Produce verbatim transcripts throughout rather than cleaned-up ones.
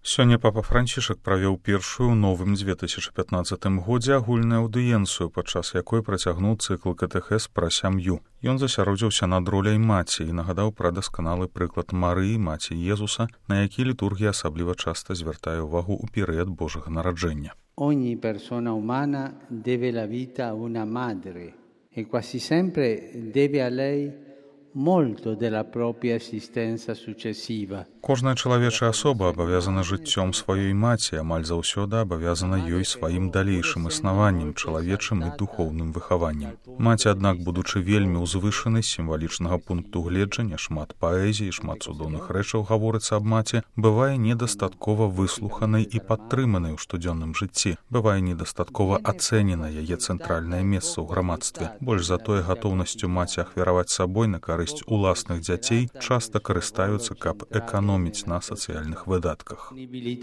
Сёння папа Францішак правёў першую ў новым две тысячы пятнаццатым годзе агульную аўдыенцыю, падчас якой працягнуў цыкл катэхез пра сям'ю. Ён засяродзіўся над роляй маці і нагадаў пра дасканалы прыклад Марыі, маці Езуса, на які літургія асабліва часта звяртае ўвагу ў перыяд Божага нараджэння. Ogni persona umana deve la vita a una madre e quasi sempre deve a lei molto della propria esistenza successiva. Кожная чалавечая асоба абавязана жыццём сваёй маці, амаль заўсёды абавязана ёй сваім далейшым існаваннем, чалавечым і духоўным выхаваннем. Маці, аднак, будучы вельмі ўзвышанай з сімвалічнага пункту гледжання, шмат паэзіі, шмат цудоўных рэчаў гаворыцца аб маці, бывае недастаткова выслуханай і падтрыманай у штодзённым жыцці, бывае недастаткова ацэнена яе цэнтральнае месца ў грамадстве. Больш за тое, гатоўнасцю маці ахвяраваць сабой на карысць уласных дзяцей часта карыстаюцца, каб эканоміць на сацыяльных выдатках.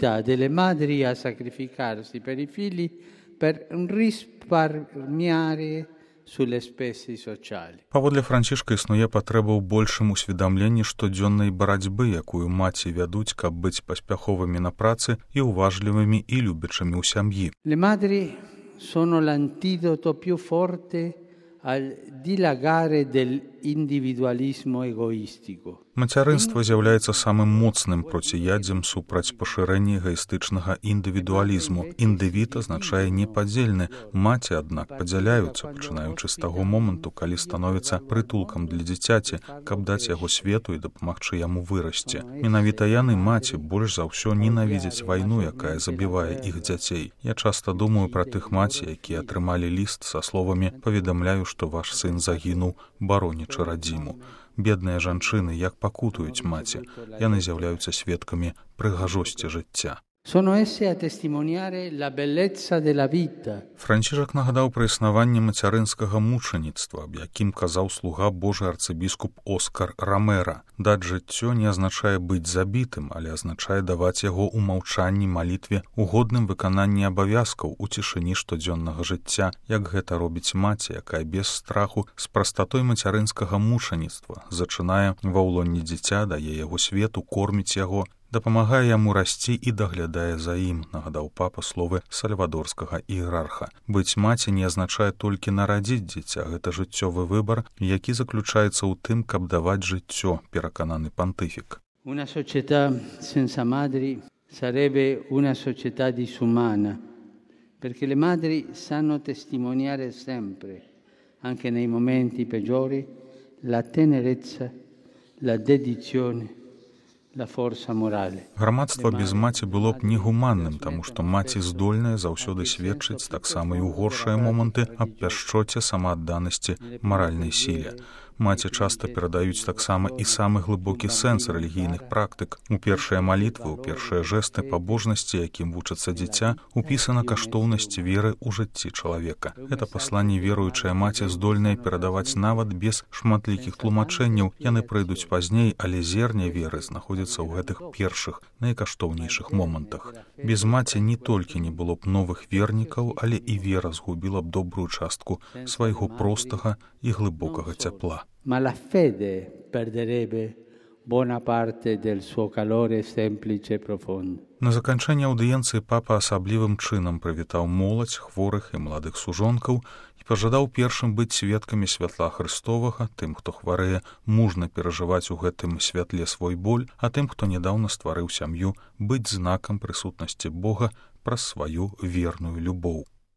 Паводле Францішка існуе патрэба ў большым усведамленні штодзённай барацьбы, якую маці вядуць, каб быць паспяховымі на працы і уважлівымі і любячымі ў сям'і. Le madri sono l'antidoto più forte al dilagare dell'individualismo egoistico. Мацярынства з'яўляецца самым моцным проціядзем супраць пашырэння эгоістычнага індывідуалізму. Індывід азначае непадзельны. Маці, аднак, падзяляюцца, пачынаючы з таго моманту, калі становіцца прытулкам для дзіцяці, каб даць яго свету і дапамагчы яму вырасці. Менавіта яны, маці, больш за ўсё ненавідзяць вайну, якая забівае іх дзяцей. Я часта думаю пра тых маці, якія атрымалі ліст са словамі «Паведамляю, што ваш сын загінуў, баронячы радзіму». Бедныя жанчыны, як пакутуюць маці, яны з'яўляюцца сведкамі прыгажосці жыцця. Францішак нагадаў пра існаванне мацярынскага мучаніцтва, аб якім казаў слуга Божы арцыбіскуп Оскар Ромера. Даць жыццё не азначае быць забітым, але азначае даваць яго ў маўчанні, малітве, у годным выкананні абавязкаў у цішыні штодзённага жыцця, як гэта робіць маці, якая без страху з прастатой мацярынскага мучаніцтва зачынае ва ўлонні дзіця, дае яго свету, корміць яго, дапамагае яму расці і даглядае за ім, нагадаў папа словы сальвадорскага іерарха. Быць маці не азначае толькі нарадзіць дзіця, гэта жыццёвы выбар, які заключаецца ў тым, каб даваць жыццё, перакананы пантыфік. Una società senza madri sarebbe una società disumana, perché le madri sanno testimoniare sempre, anche nei momenti peggiori, la tenerezza, la dedizione, Грамадства без маці было б негуманным, таму што маці здольная заўсёды сведчыць таксама і ў горшыя моманты аб пяшчоце, самаадданасці, маральнай сіле. Маці часта перадаюць таксама і самы глыбокі сэнс рэлігійных практык. У першыя малітвы, у першыя жэсты пабожнасці, якім вучыцца дзіця, упісана каштоўнасць веры ў жыцці чалавека. Гэта пасланне веруючая маці здольная перадаваць нават без шматлікіх тлумачэнняў. Яны прыйдуць пазней, але зерне веры знаходзіцца ў гэтых першых, найкаштоўнейшых момантах. Без маці не толькі не было б новых вернікаў, але і вера згубіла б добрую частку свайго простага і глыбокага цяпла. Ma la fede perderebbe buona parte del suo calore semplice e profondo. На заканчэнне аўдыенцыі папа асаблівым чынам прывітаў моладзь, хворых і маладых сужонкаў і пажадаў першым быць сведкамі святла Хрыстовага, тым, хто хварэе, мужна перажываць у гэтым святле свой боль, а тым, хто нядаўна стварыў сям'ю, быць знакам прысутнасці Бога праз сваю верную любоў.